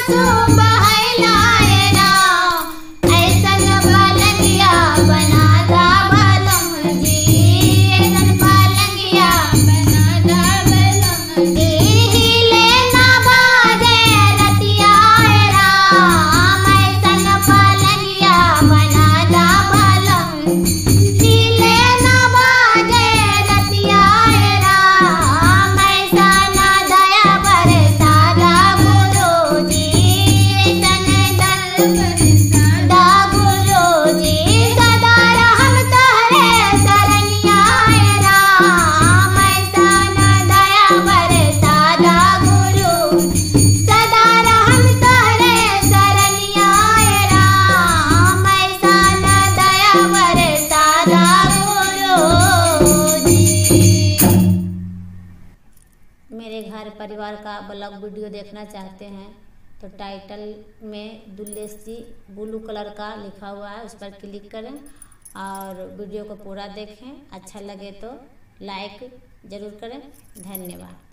आंसू बहलाए राम, ऐसन पलंगिया बनाता बलम जी, ऐसन पलंगिया बनाता बलम जी। हिले ना बाजे रतिया राम, ऐसन पलंगिया बनाता बलम। हिले ना बाजे रतिया राम, ऐसन दया बरसाता गुरुजी, ऐसन बरसाता गुरुजी। सदा रहम तोहरे शरणिया राम, ऐसन दया बरसाता गुरु। सदा रहम तोहरे शरणिया राम, ऐसन दया बरसाता गुरुजी। मेरे घर परिवार का ब्लॉग वीडियो देखना चाहते हैं तो टाइटल में दुल्लेसी ब्लू कलर का लिखा हुआ है, उस पर क्लिक करें और वीडियो को पूरा देखें। अच्छा लगे तो लाइक ज़रूर करें। धन्यवाद।